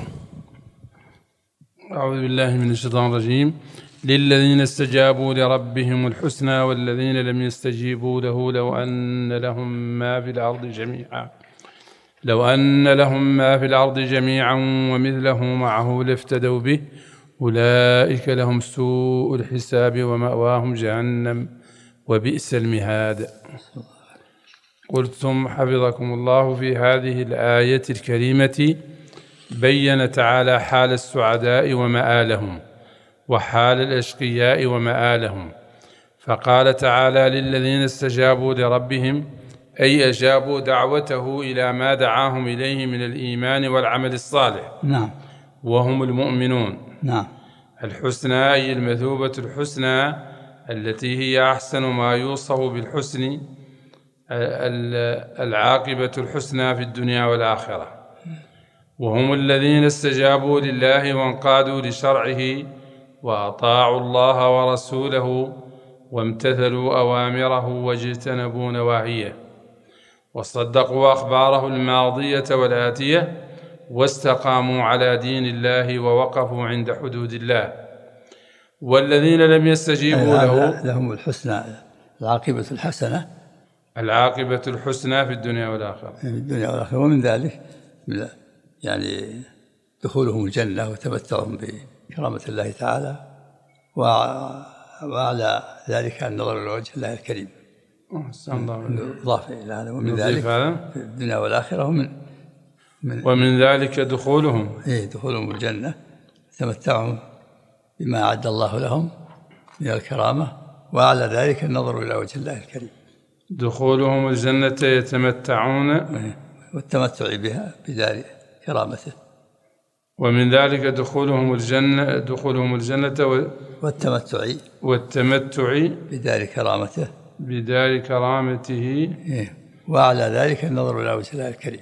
أعوذ بالله من الشيطان الرجيم. للذين استجابوا لربهم الحسنى والذين لم يستجيبوا له لو أن لهم ما في الأرض جميعا ومثله معه لافتدوا به أولئك لهم سوء الحساب ومأواهم جهنم وبئس المهاد. قلتم حفظكم الله في هذه الآية الكريمة بين تعالى حال السعداء ومآلهم وحال الأشقياء ومآلهم، فقال تعالى: للذين استجابوا لربهم، أي أجابوا دعوته إلى ما دعاهم إليه من الإيمان والعمل الصالح. نعم. وهم المؤمنون. نعم. الحسنى أي المثوبة الحسنى التي هي أحسن ما يوصف بالحسن، العاقبة الحسنى في الدنيا والآخرة. وهم الذين استجابوا لله وانقادوا لشرعه وأطاعوا الله ورسوله وامتثلوا أوامره واجتنبوا نواهيه، وصدقوا أخباره الماضية والآتية، واستقاموا على دين الله ووقفوا عند حدود الله. والذين لم يستجيبوا له لهم الحسنى، العاقبة الحسنة، العاقبة الحسنى في الدنيا والآخرة. في الدنيا والآخرة. ومن ذلك يعني دخولهم الجنة وتمتعهم بكرامة الله تعالى، وعلى ذلك النظر إلى وجه الله الكريم. إضافة إلى هذا. ومن ذلك في الدنيا والآخرة ومن ذلك دخولهم الجنة، تمتعهم بما أعد الله لهم من الكرامة، وعلى ذلك النظر إلى وجه الله الكريم. دخولهم الجنة يتمتعون والتمتع بها بدار كرامته. ومن ذلك دخولهم الجنة والتمتع بدار كرامته وأعلى ذلك النظر إلى وجه الله الكريم.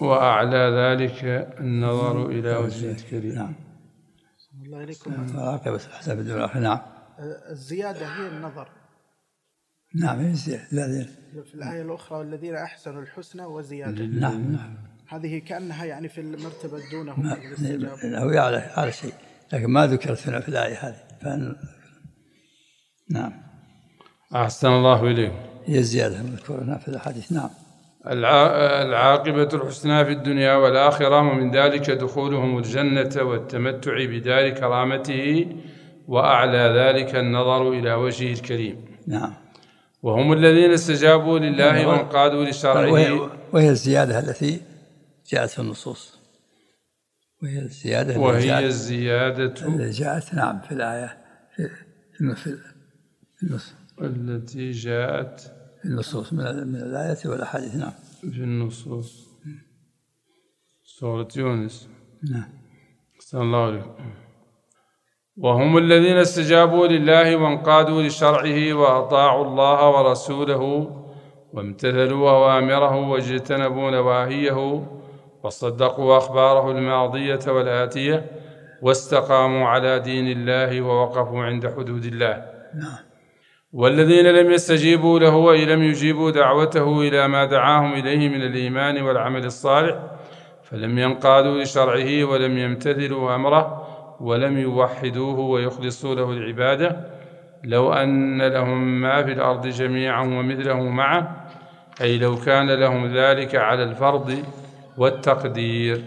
نعم. الله عليكم. عاقبة حسب الدنيا. نعم. الزيادة هي النظر. نعم. هي الزيادة في الآية الأخرى: والذين أحسنوا الحسنى وزيادة. نعم. هذه كأنها يعني في المرتبة دونه. هو على شيء، لكن ما ذكرت في الآية هذه. نعم. أحسن الله إليكم. هي الزيادة المذكورة في الحديث. نعم. العاقبة الحسنى في الدنيا والآخرة، ومن ذلك دخولهم الجنة والتمتع بدار كرامته، وأعلى ذلك النظر إلى وجهه الكريم. نعم. وهم الذين استجابوا لله وانقادوا لشرعه. وهي الزيادة التي جاءت في النصوص. وهي الزيادة التي جاءت نعم في الآية في النص التي جاءت في النصوص من الآية والأحاديث. نعم. في النصوص سورة يونس. نعم. أحسن الله عليكم. وهم الذين استجابوا لله وانقادوا لشرعه وأطاعوا الله ورسوله وامتثلوا أوامره واجتنبوا نواهيه وصدقوا أخباره الماضية والآتية واستقاموا على دين الله ووقفوا عند حدود الله. والذين لم يستجيبوا له أي لم يجيبوا دعوته إلى ما دعاهم إليه من الإيمان والعمل الصالح، فلم ينقادوا لشرعه ولم يمتثلوا أمره ولم يوحدوه ويخلصوا له العبادة، لو أن لهم ما في الأرض جميعا ومثله معه، أي لو كان لهم ذلك على الفرض والتقدير،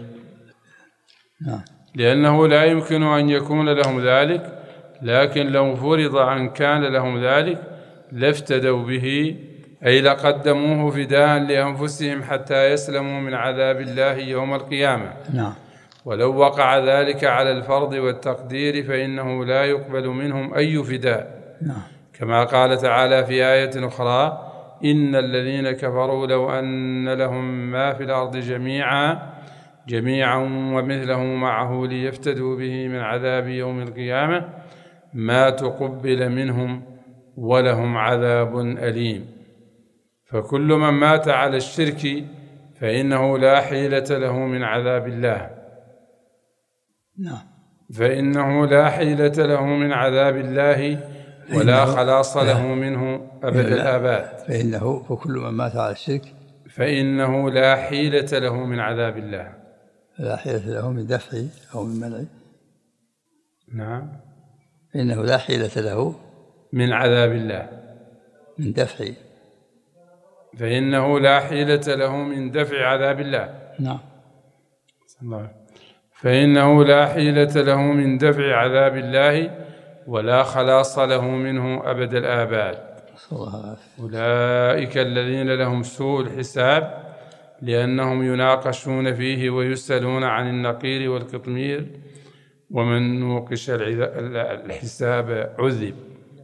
لأنه لا يمكن أن يكون لهم ذلك، لكن لو فرض أن كان لهم ذلك لافتدوا به، أي لقدموه فداء لأنفسهم حتى يسلموا من عذاب الله يوم القيامة. ولو وقع ذلك على الفرض والتقدير فإنه لا يقبل منهم أي فداء، كما قال تعالى في آية أخرى: إن الذين كفروا لو أن لهم ما في الأرض جميعا ومثله معه ليفتدوا به من عذاب يوم القيامة ما تقبل منهم ولهم عذاب أليم. فكل من مات على الشرك فإنه لا حيلة له من عذاب الله، فإنه لا حيلة له من عذاب الله ولا خلاص له منه أبد الآباد. فكل من مات على الشرك فإنه لا حيلة له من عذاب الله، لا حيلة له من دفعه أو من منعه. نعم. فإنه لا حيلة له من عذاب الله من دفعه. فإنه لا حيلة له من دفع عذاب الله. نعم. فإنه لا حيلة له من دفع عذاب الله ولا خلاص له منه أبد الآباد. أولئك الذين لهم سوء الحساب، لأنهم يناقشون فيه ويسألون عن النقير والقطمير، ومن نوقش الحساب عذب.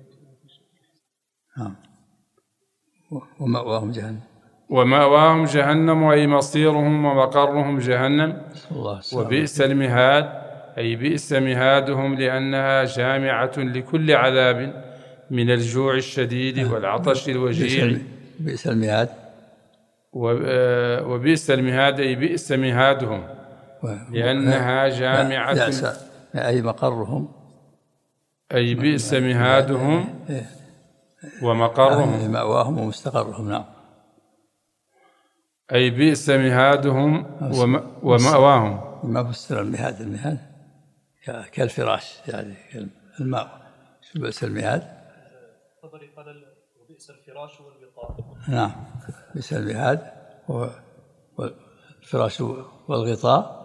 ومأواهم جهنم أي مصيرهم ومقرهم جهنم. وبئس المهاد أي بئس مهادهم، لأنها جامعة لكل عذاب من الجوع الشديد والعطش الوجيع. بئس المهاد. وبئس المهاد أي بئس مهادهم، لأنها جامعة أي مقرهم. أي بئس مهادهم ومقرهم. مأواهم ومستقرهم. نعم. أي بئس مهادهم ومأواهم. ما فسر المهاد كالفراش، يعني الماء. شو بئس المهاد؟ الطبري قال وبئس الفراش والغطاء. نعم. بئس المهاد والفراش والغطاء.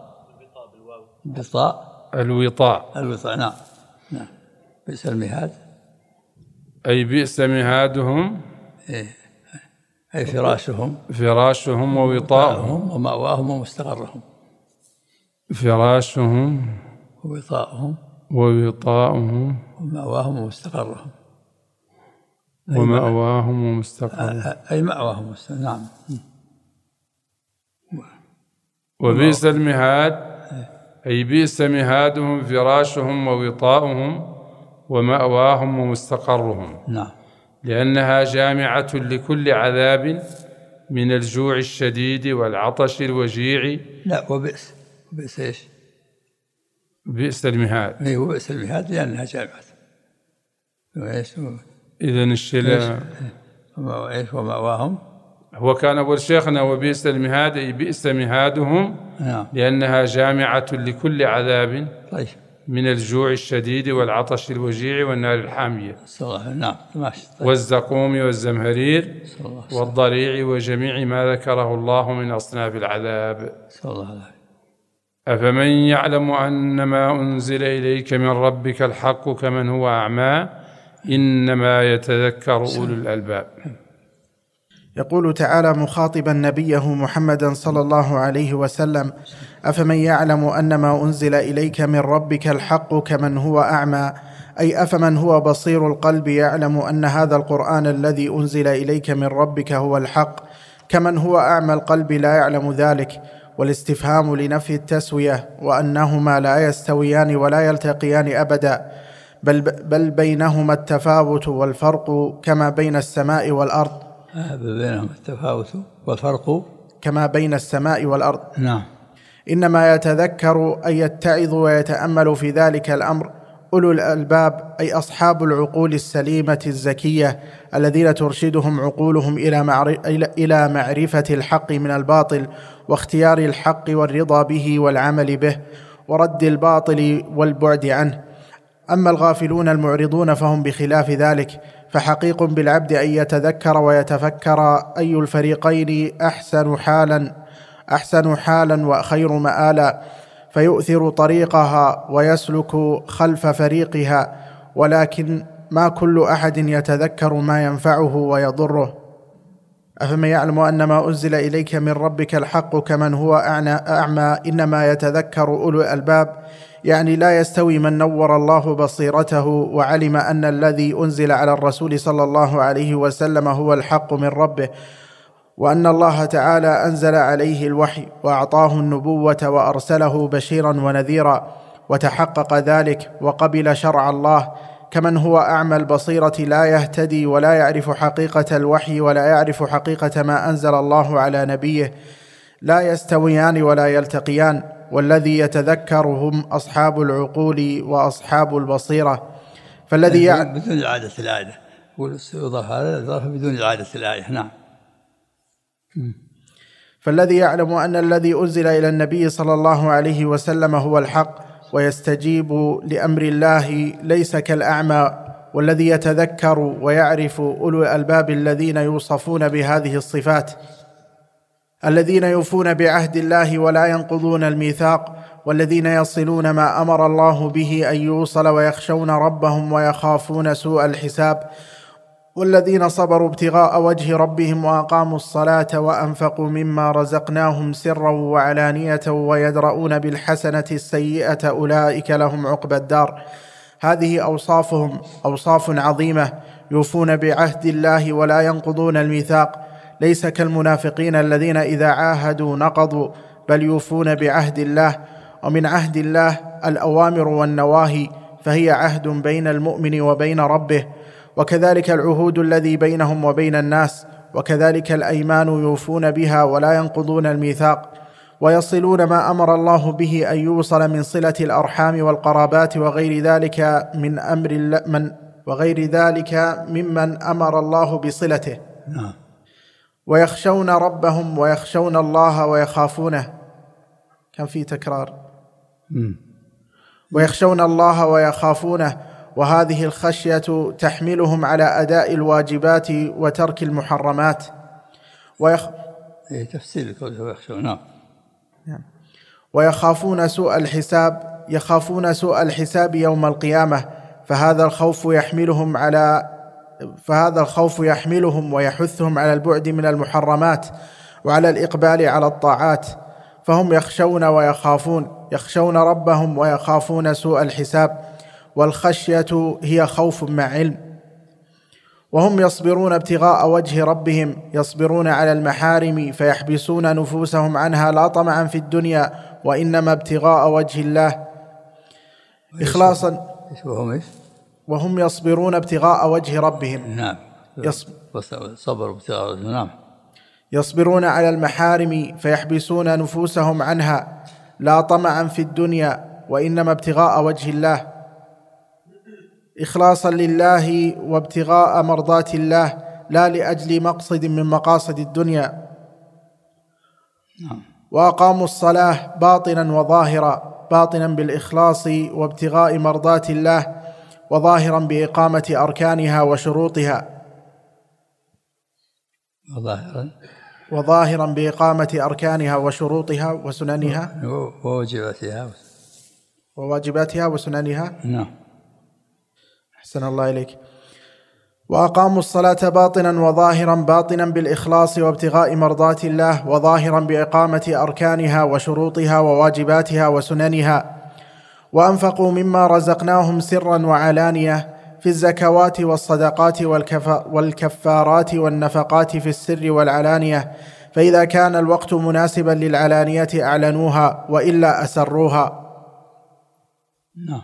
الوطاء. نعم. بئس المهاد أي بئس مهادهم. أي فراشهم ووطاءهم ومأواهم ومستقرهم. فراشهم ووطاءهم ومأواهم ومستقرهم. أي مأواهم ومستقرهم. نعم. وبئس المهاد أي بئس مهادهم فراشهم ووطاءهم ومأواهم ومستقرهم. نعم. لأنها جامعة لكل عذاب من الجوع الشديد والعطش الوجيع. لا، وبئس إيش؟ بئس المهاد. أي وبئس المهاد لأنها جامعة. إذن الشلاء ومأواهم. هو كان أول شيخنا وبئس المهاد أي بئس مهادهم. نعم. لأنها جامعة لكل عذاب. طيب. من الجوع الشديد والعطش الوجيع والنار الحامية. نعم. والزقوم والزمهرير والضريع وجميع ما ذكره الله من أصناف العذاب. أفمن يعلم أن ما أنزل إليك من ربك الحق كمن هو أعمى إنما يتذكر أولو الألباب. يقول تعالى مخاطبا نبيه محمدا صلى الله عليه وسلم: أفمن يعلم أن ما أنزل إليك من ربك الحق كمن هو أعمى، أي أفمن هو بصير القلب يعلم أن هذا القرآن الذي أنزل إليك من ربك هو الحق، كمن هو أعمى القلب لا يعلم ذلك. والاستفهام لنفي التسوية، وأنهما لا يستويان ولا يلتقيان أبدا، بل بينهما التفاوت والفرق كما بين السماء والأرض. بينهما التفاوت والفرق كما بين السماء والأرض. نعم. إنما يتذكر أي يتعظ ويتأمل في ذلك الأمر أولو الألباب، أي أصحاب العقول السليمة الزكية الذين ترشدهم عقولهم إلى معرفة الحق من الباطل، واختيار الحق والرضا به والعمل به، ورد الباطل والبعد عنه. أما الغافلون المعرضون فهم بخلاف ذلك، فحقيق بالعبد أن يتذكر ويتفكر أي الفريقين أحسن حالا وخير مآلا، فيؤثر طريقها ويسلك خلف فريقها، ولكن ما كل أحد يتذكر ما ينفعه ويضره. أفمن يعلم أن ما أنزل إليك من ربك الحق كمن هو أعمى إنما يتذكر أولو الألباب، يعني لا يستوي من نور الله بصيرته وعلم أن الذي أنزل على الرسول صلى الله عليه وسلم هو الحق من ربه، وأن الله تعالى أنزل عليه الوحي وأعطاه النبوة وأرسله بشيرا ونذيرا، وتحقق ذلك وقبل شرع الله، كمن هو أعمى البصيرة لا يهتدي ولا يعرف حقيقة الوحي ولا يعرف حقيقة ما أنزل الله على نبيه، لا يستويان ولا يلتقيان. والذي يتذكرهم أصحاب العقول وأصحاب البصيرة. فالذي بدون إعادة الآية، يضاف هذا الإضافة بدون إعادة الآية. نعم. فالذي يعلم أن الذي أنزل إلى النبي صلى الله عليه وسلم هو الحق ويستجيب لأمر الله ليس كالأعمى، والذي يتذكر ويعرف أولو الألباب الذين يوصفون بهذه الصفات، الذين يوفون بعهد الله ولا ينقضون الميثاق، والذين يصلون ما أمر الله به أن يوصل، ويخشون ربهم ويخافون سوء الحساب، والذين صبروا ابتغاء وجه ربهم وأقاموا الصلاة وأنفقوا مما رزقناهم سرا وعلانية ويدرؤون بالحسنة السيئة أولئك لهم عقبى الدار. هذه أوصافهم أوصاف عظيمة، يوفون بعهد الله ولا ينقضون الميثاق، ليس كالمنافقين الذين إذا عاهدوا نقضوا، بل يوفون بعهد الله. ومن عهد الله الأوامر والنواهي، فهي عهد بين المؤمن وبين ربه، وكذلك العهود الذي بينهم وبين الناس، وكذلك الأيمان يوفون بها ولا ينقضون الميثاق، ويصلون ما أمر الله به أن يوصل من صلة الأرحام والقرابات وغير ذلك من أمر وغير ذلك ممن أمر الله بصلته. ويخشون ربهم ويخشون الله ويخافونه. كان في تكرار. ويخشون الله ويخافونه، وهذه الخشية تحملهم على أداء الواجبات وترك المحرمات. تفسير ويخشون. ويخافون سوء الحساب، يخافون سوء الحساب يوم القيامة، فهذا الخوف يحملهم ويحثهم على البعد من المحرمات وعلى الإقبال على الطاعات، فهم يخشون ويخافون، يخشون ربهم ويخافون سوء الحساب. والخشية هي خوف مع علم. وهم يصبرون ابتغاء وجه ربهم، يصبرون على المحارم فيحبسون نفوسهم عنها لا طمعا في الدنيا وإنما ابتغاء وجه الله إخلاصا. وهم يصبرون ابتغاء وجه ربهم. نعم. صبر ابتغاء وجه. نعم. يصبرون على المحارم فيحبسون نفوسهم عنها لا طمعا في الدنيا وإنما ابتغاء وجه الله إخلاصا لله وابتغاء مرضات الله، لا لأجل مقصد من مقاصد الدنيا. وأقاموا الصلاة باطنا وظاهرا، باطنا بالإخلاص وابتغاء مرضات الله وظاهرا بإقامة أركانها وشروطها وظاهرا بإقامة أركانها وشروطها وسننها وواجباتها وسننها. نعم. أحسن الله إليك. وأقاموا الصلاة باطنا وظاهرا، باطنا بالإخلاص وابتغاء مرضات الله وظاهرا بإقامة أركانها وشروطها وواجباتها وسننها. وأنفقوا مما رزقناهم سرا وعلانية في الزكوات والصدقات والكفارات والنفقات في السر والعلانية، فإذا كان الوقت مناسبا للعلانية أعلنوها وإلا أسروها. نعم.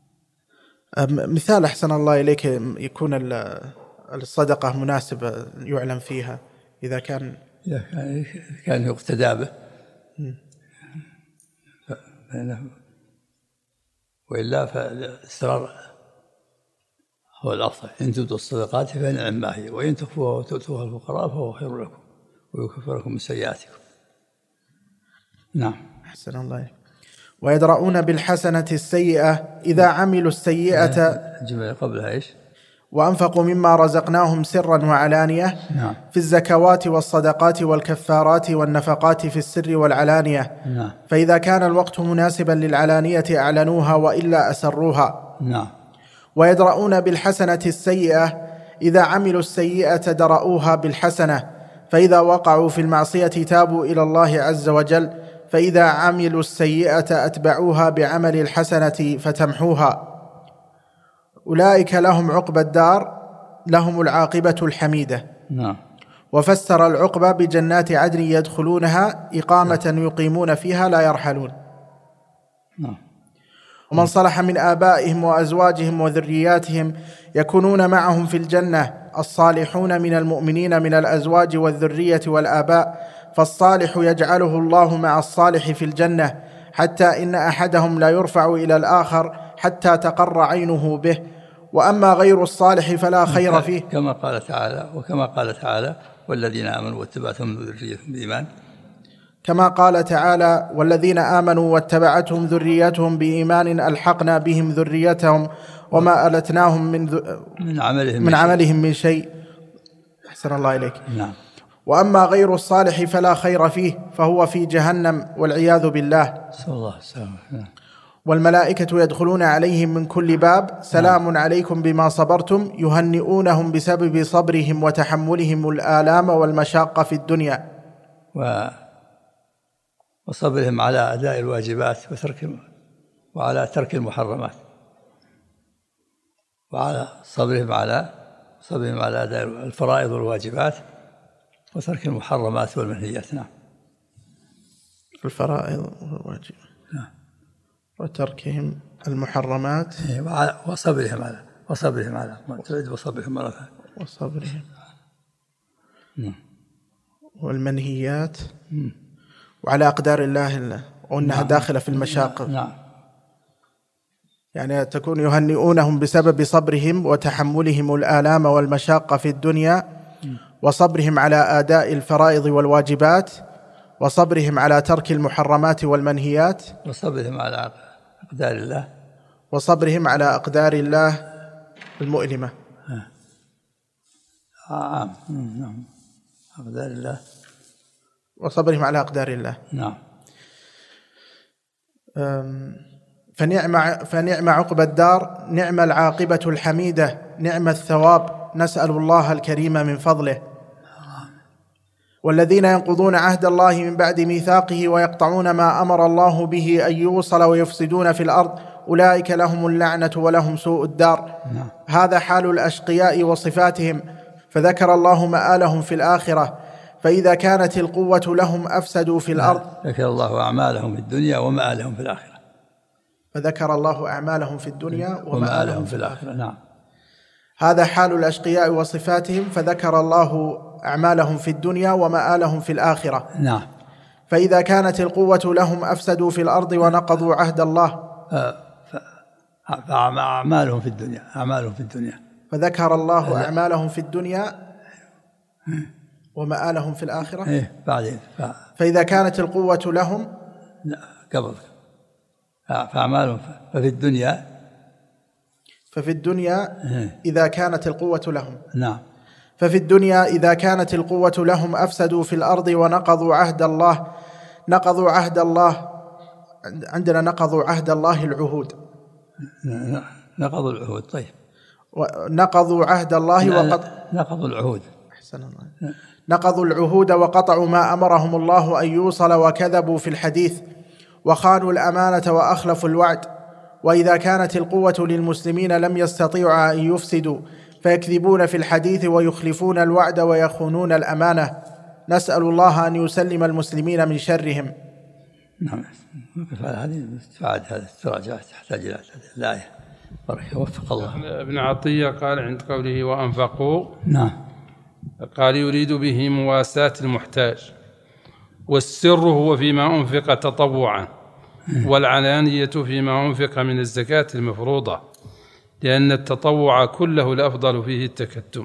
مثال أحسن الله إليك يكون الصدقة مناسبة يعلن فيها إذا كان يقتدى به، وإلا فالإسرار هو الأفضل. إن تبدوا الصدقات فنعم ما هي، وإن تخفوها وتؤتوها الفقراء فهو خير لكم ويكفر لكم من سيئاتكم. نعم. أحسن الله إليك. ويدرؤون بالحسنة السيئة إذا عملوا السيئة. الجملة قبلها إيش؟ وأنفقوا مما رزقناهم سرا وعلانية. نعم. في الزكوات والصدقات والكفارات والنفقات في السر والعلانية. نعم. فإذا كان الوقت مناسبا للعلانية أعلنوها وإلا أسروها. نعم. ويدرؤون بالحسنة السيئة إذا عملوا السيئة درؤوها بالحسنة، فإذا وقعوا في المعصية تابوا إلى الله عز وجل، فإذا عملوا السيئة أتبعوها بعمل الحسنة فتمحوها. أولئك لهم عقبى الدار، لهم العاقبة الحميدة. نعم. وفسر العقبى بجنات عدن يدخلونها إقامة يقيمون فيها لا يرحلون. نعم. ومن صلح من آبائهم وأزواجهم وذرياتهم يكونون معهم في الجنة الصالحون من المؤمنين من الأزواج والذرية والآباء، فالصالح يجعله الله مع الصالح في الجنة، حتى إن أحدهم لا يرفع إلى الآخر حتى تقر عينه به. وأما غير الصالح فلا خير فيه، كما قال تعالى والذين آمنوا واتبعتهم ذريتهم بإيمان. كما قال تعالى والذين آمنوا واتبعتهم ذريتهم بإيمان ألحقنا بهم ذريتهم وما ألتناهم من عملهم من شيء. أحسن الله إليك. نعم. وأما غير الصالح فلا خير فيه، فهو في جهنم والعياذ بالله. صلى الله عليه وسلم. والملائكة يدخلون عليهم من كل باب سلام عليكم بما صبرتم، يهنئونهم بسبب صبرهم وتحملهم الآلام والمشاق في الدنيا وصبرهم على أداء الواجبات وعلى ترك المحرمات، وعلى صبرهم على أداء الفرائض والواجبات وترك المحرمات والمنهيات. نعم. الفرائض والواجبات. نعم. وتركهم المحرمات وصبرهم على وصبرهم مرة وصبرهم والمنهيات وعلى أقدار الله وأنها داخلة في المشاق. نعم. يعني تكون يهنئونهم بسبب صبرهم وتحملهم الآلام والمشاق في الدنيا، وصبرهم على أداء الفرائض والواجبات، وصبرهم على ترك المحرمات والمنهيات، وصبرهم على أقدار الله، وصبرهم على أقدار الله المؤلمة. نعم. أقدار الله وصبرهم على أقدار الله. نعم. فنعم عقبى الدار، نعم العاقبة الحميدة، نعم الثواب، نسأل الله الكريم من فضله. والذين ينقضون عهد الله من بعد ميثاقه ويقطعون ما أمر الله به أن يوصل ويفسدون في الأرض، أولئك لهم اللعنة ولهم سوء الدار. هذا حال الأشقياء وصفاتهم، فذكر الله مآلهم في الآخرة، فإذا كانت القوة لهم أفسدوا في الأرض. ذكر الله أعمالهم في الدنيا ومآلهم في الآخرة. فذكر الله أعمالهم في الدنيا ومآلهم في الآخرة. نعم. هذا حال الأشقياء وصفاتهم، فذكر الله أعمالهم في الدنيا ومآلهم في الآخرة. نعم. فإذا كانت القوة لهم أفسدوا في الأرض ونقضوا عهد الله. أعمالهم في الدنيا فذكر الله أعمالهم في الدنيا ومآلهم في الآخرة. بعدين فإذا كانت القوة لهم. لا قبل فأعمالهم ففي الدنيا إذا كانت القوة لهم. نعم. ففي الدنيا إذا كانت القوة لهم أفسدوا في الأرض ونقضوا عهد الله. نقضوا عهد الله، عندنا نقضوا عهد الله العهود. نقضوا العهود. طيب. نقضوا عهد الله نقضوا العهود. أحسن الله. نقضوا العهود وقطعوا ما أمرهم الله أن يوصل وكذبوا في الحديث وخانوا الأمانة وأخلفوا الوعد. وإذا كانت القوة للمسلمين لم يستطيعوا أن يفسدوا فيكذبون في الحديث ويخلفون الوعد ويخونون الأمانة. نسأل الله أن يسلم المسلمين من شرهم. نعم. هذه تراجع تحتاج إلى الآية. وفق الله. ابن عطية قال عند قوله وأنفقوا، نعم، قال يريد به مواساة المحتاج، والسر هو فيما أنفق تطوعا، والعلانية فيما أنفق من الزكاة المفروضة، لأن التطوع كله الأفضل فيه التكتم.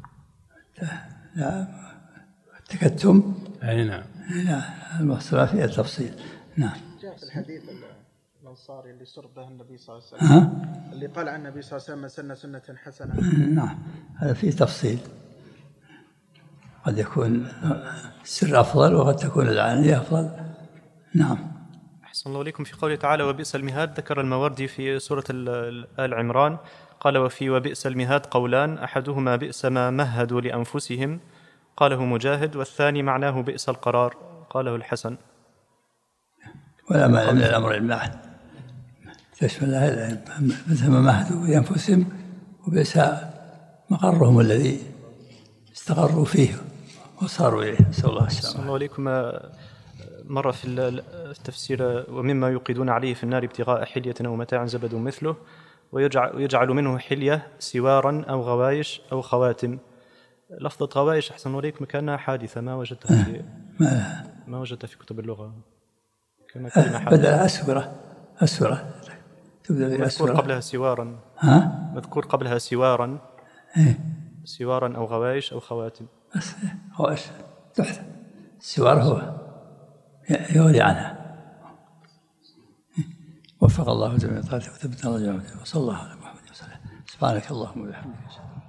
لا التكتم. أي نعم. لا المصطلح فيها التفصيل. نعم. جاء في الحديث الأنصاري اللي سر به النبي صلى الله عليه وسلم، اللي قال عن النبي صلى الله عليه وسلم من سن سنة حسنة. نعم، هذا فيه تفصيل. قد يكون السر أفضل وقد تكون العلانية أفضل. نعم. أحسن الله إليكم. في قوله تعالى وبئس المهاد، ذكر الماوردي في سورة آل عمران قال وفي وبئس المهاد قولان، أحدهما بئس ما مهدوا لأنفسهم قاله مجاهد، والثاني معناه بئس القرار قاله الحسن. ولا معنى من الأمر المعهد تشمل مثل ما مهدوا لأنفسهم وبئس مقرهم الذي استقروا فيه وصاروا إليه. نسأل الله السلامة. أحسن الله إليكم. مرة في التفسير ومما يوقدون عليه في النار ابتغاء حلية أو متاع زبد مثله، ويجعل منه حلية سوارا أو غوايش أو خواتم. لفظة غوايش أحسن الله إليكم كأنها حادثة، ما وجدتها في كتب اللغة. بدل أسورة تبدأ مذكور قبلها سوارا. مذكور قبلها سوارا. سوارا أو غوايش أو خواتم. بس غوايش تحت السوار هو يولي عنها. وفق الله جميع طاعته وثبت الله جميع. وصلى الله على محمد وسلم. سبحانك اللهم وبحمدك.